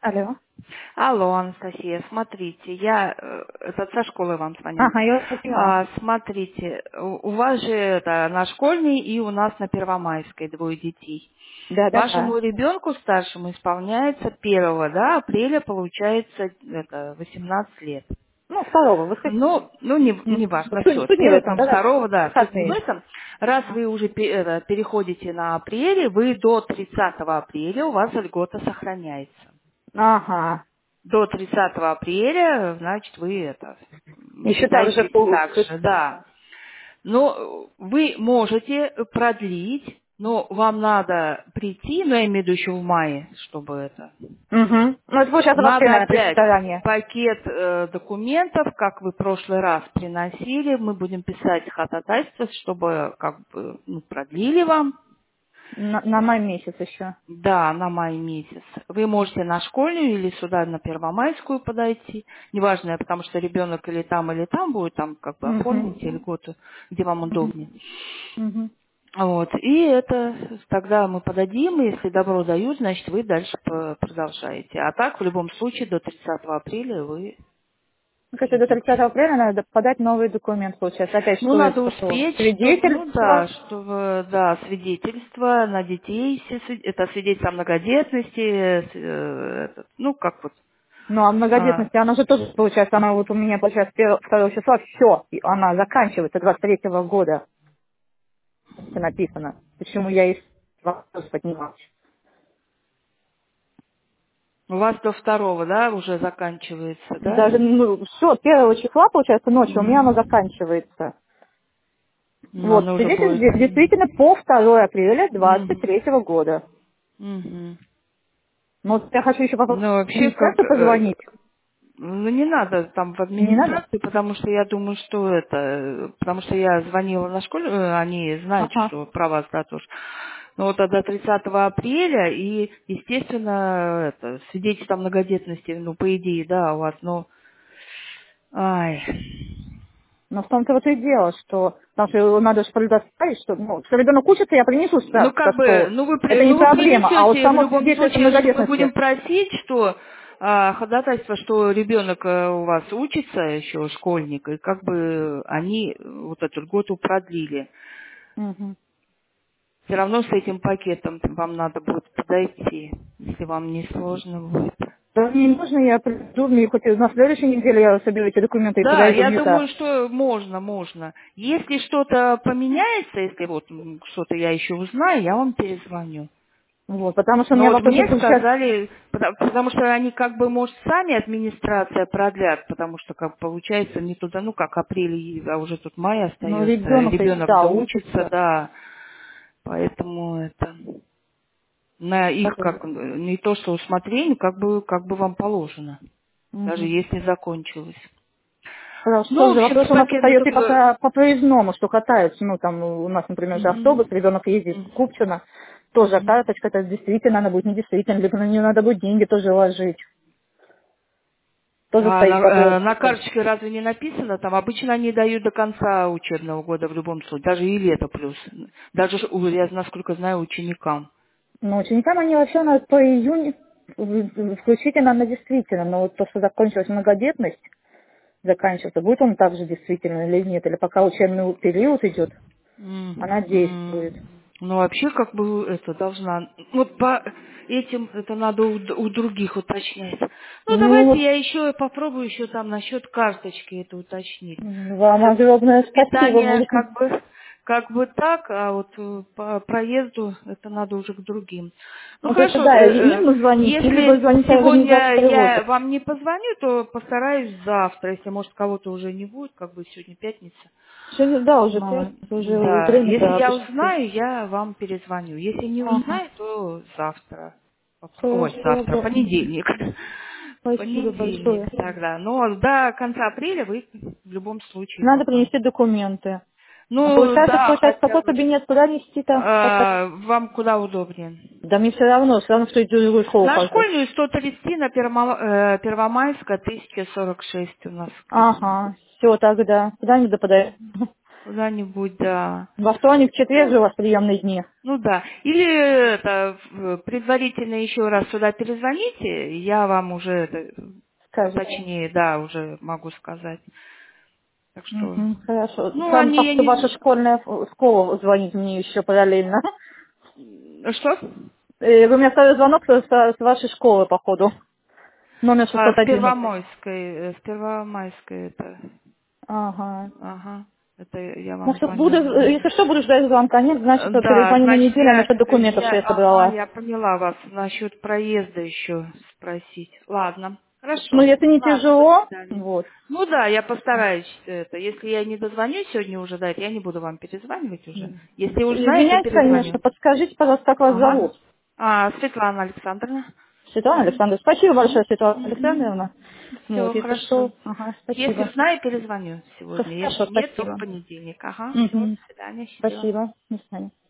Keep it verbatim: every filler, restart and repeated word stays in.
Алло. Алло, Анастасия, смотрите, я, э, это со школы вам звоню. Ага, я вас поняла. А, смотрите, у у вас же это на школьной и у нас на Первомайской двое детей. Да, да, Вашему да. ребенку старшему исполняется первого, да, апреля, получается, это, восемнадцать лет. Ну, второго, воскресенье. Ну, ну не, не Мгм. важно, Суть, все. суть не в Первого, этом, там, да, да. второго, да, суть не в Выходные. этом. Раз Ага. вы уже пе- это, переходите на апреле, вы до тридцатого апреля, у вас льгота сохраняется. Ага. До тридцатого апреля, значит, вы это м, Еще так же считаете так получится. же, да. Но вы можете продлить, но вам надо прийти, ну, я имею в виду еще в мае, чтобы это. Угу. Ну, это получается в апреле, Надо наверное, прийти опять заранее. пакет э, документов, как вы в прошлый раз приносили. Мы будем писать ходатайство, чтобы как бы ну, продлили вам. На, на май месяц еще. Да, на май месяц. Вы можете на школьную или сюда на Первомайскую подойти. Неважно, потому что ребенок или там, или там будет, там как бы оформите Угу. льготу, где вам удобнее. Угу. Вот. И это тогда мы подадим, и если добро дают, значит вы дальше по- продолжаете. А так, в любом случае, до тридцатого апреля вы Ну, короче, до идете. тридцатого апреля надо подать новый документ, получается. Опять, Ну, что это надо такое? успеть, чтобы, ну да, Свидетельство. чтобы, да, свидетельство на детей, все сви- это свидетельство о многодетности, э, этот, ну, как вот. Ну, а а, многодетности, она же тоже, получается, она вот у меня, получается, первого второго числа, все, она заканчивается двадцать третьего года. Это написано. Почему я и вопрос поднимал. у вас до второго, да, уже заканчивается, да? Даже, ну, все, первого числа, получается, ночью у меня оно Мгм. заканчивается. Но Вот, оно уже свидетель будет. де- действительно по второго апреля двадцать Мгм. третьего года. Мгм. Но вот я хочу еще попробовать Ну, в вообще, как, администрацию э, позвонить. ну, не надо там в Не надо? администрацию, потому что я думаю, что это, э, потому что я звонила на школе, э, они знают, Ага. что про вас, да, тоже. Ну, вот до тридцатого апреля, и, естественно, это, свидетельство о многодетности, ну, по идее, да, у вас, ну, ай. Но в том-то вот и дело, что потому что его надо же предоставить, что, ну, что ребенок учится, я принесу Ну, справку как со бы, школы. ну вы, при- Это не ну, вы проблема. А вот принесете в само любом свидетельство случае, что мы многодетности. будем просить, что а, ходатайство, что ребенок э, у вас учится еще, школьник, и как бы они вот эту льготу продлили. Мгм. Все равно с этим пакетом вам надо будет подойти, если вам не сложно будет. Да мне не нужно, я приду, мне хоть на следующей неделе я соберу эти документы и Да, подойду я мне думаю, это. что можно, можно. Если что-то поменяется, если вот м, что-то я еще узнаю, я вам перезвоню. Вот, потому что у Но меня вот вопрос мне сейчас, сказали, потому, потому что они как бы, может, сами администрация продлят, потому что, как получается, не туда, ну, как апрель, и- а уже тут май ну, остается, ребенок, ребенок да, доучится, учится. да, поэтому это, на их, как, не то что усмотрение, как бы, как бы вам положено, даже Угу. если закончилось. Ну, в Хорошо, же общем, вопрос с у нас пакетом остается и только... по, по проездному, что катаются. Ну, там у нас, например, же автобус, Мгм. ребенок ездит в Мгм. Купчино, тоже Мгм. карточка, это действительно она будет, не действительно, либо на нее надо будет деньги тоже ложить. Тоже А на, стоит вопрос. э, на карточке разве не написано? Там обычно они дают до конца учебного года в любом случае, даже и лето плюс. Даже, ж- у- я насколько знаю, ученикам. Но ученикам они вообще на по июнь в- включительно на действительно, но вот то, что закончилась многодетность, заканчивается, будет он также действительно или нет, или пока учебный период идет, М, она м. действует. Ну, вообще, как бы, это должна... Вот по этим это надо у, д- у других уточнять. Ну, Ну, давайте вот, я еще попробую еще там насчет карточки это уточнить. м, вам С- огромное спасибо. Питание Может, как бы как бы так, а вот э, по проезду это надо уже к другим. Ну вот это хорошо, да, э, им э, звоните, либо если звоните сегодня организатору я перевоза. вам не позвоню, то постараюсь завтра, если может кого-то уже не будет, как бы сегодня пятница. Сегодня, да, уже Ну, пятница, уже да, если время-то я обычно. узнаю, я вам перезвоню. Если не Ага, узнаю, то завтра. Попро- Ой, хорошо, завтра, да. понедельник. Спасибо Понедельник большое. тогда. Но до конца апреля вы в любом случае Надо пока. принести документы. А Ну, получается, да, получается, хотя какой бы. кабинет, куда нести-то? Как-то- А, вам куда удобнее? Да мне все равно, все равно, что иду в другую школу На хожу. школьную сто тридцать на Первома- э, Первомайска тысяча сорок шесть у нас кабинет. Ага, все тогда. Куда-нибудь да подаю. Куда-нибудь, да. Во вторник, в четверг Ну, же у вас приемные дни. ну да. Или это, в- предварительно еще раз сюда перезвоните, я вам уже это, Скажите. поточнее, да, уже могу сказать. Так что, Угу, хорошо. ну, Там они, я как-то ваша не... школьная э, школа звонит мне еще параллельно. Что? Э, Вы мне оставили звонок с, с вашей школы, походу. Номер А, шестьсот с одиннадцать. Первомайской, э, с Первомайской это, Ага. ага, это я Ну вам что, буду, звоню. э, если что, буду ждать звонка. Нет, значит, Э, я Да, перезвоню на значит, неделю я, насчет документов, что я, я ага, собрала. я поняла вас насчет проезда еще спросить. Ладно, Ну, хорошо. если не Ладно, до тяжело, свидания. вот. Ну да, я постараюсь это. Если я не дозвонюсь сегодня уже, да, я не буду вам перезванивать уже. Если уж знаете, Извиняюсь, конечно. перезвоню. Подскажите, пожалуйста, как вас Ага. зовут? А, Светлана Александровна. Светлана Александровна. Спасибо большое, Светлана Александровна. Все, Вот, если хорошо. что, ага, Если спасибо. знаю, перезвоню сегодня. Хорошо, Если нет, то в спасибо. понедельник. Ага, все, до Мгм. свидания, счастливо. Спасибо. До свидания.